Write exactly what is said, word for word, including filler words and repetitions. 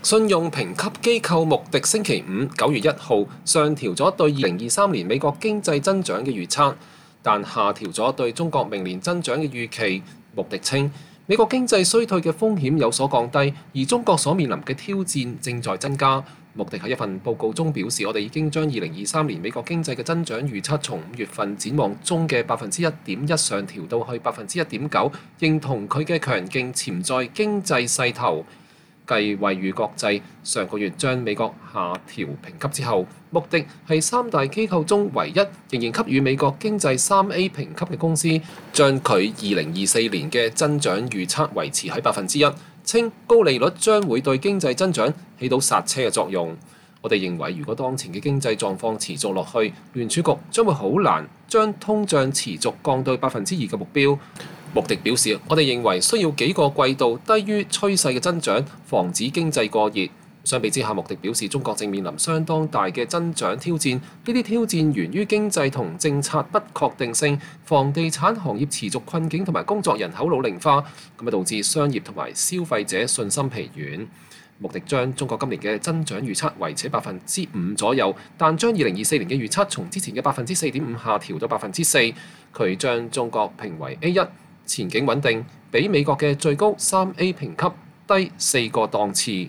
信用評級機構穆迪星期五九月一號上調咗對二零二三年美國經濟增長嘅預測，但下調咗對中國明年增長嘅預期。穆迪稱，美國經濟衰退嘅風險有所降低，而中國所面臨嘅挑戰正在增加。穆迪喺一份報告中表示，我哋已經將二零二三年美國經濟嘅增長預測從五月份展望中嘅百分之一點一上調到去百分之一點九，認同佢嘅強勁潛在經濟勢頭。繼惠譽國際上個月將美國下調評級之後，穆迪係三大機構中唯一仍然給予美國經濟三 A 評級嘅公司，將佢二零二四年嘅增長預測維持喺百分之一，稱高利率將會對經濟增長起到剎車嘅作用。我哋認為，如果當前嘅經濟狀況持續落去，聯儲局將會好難將通脹持續降到百分之二嘅目標。穆迪表示，我哋認為需要幾個季度低於趨勢嘅增長，防止經濟過熱。相比之下，穆迪表示中國正面臨相當大嘅增長挑戰，呢啲挑戰源於經濟同政策不確定性、房地產行業持續困境同埋工作人口老齡化，咁啊導致商業同埋消費者信心疲軟。穆迪將中國今年嘅增長預測維持百分之五左右，但將二零二四年嘅預測從之前嘅百分之四點五下調到百分之四。佢將中國評為 A 一。前景穩定，比美國嘅最高三 A 評級低四個檔次。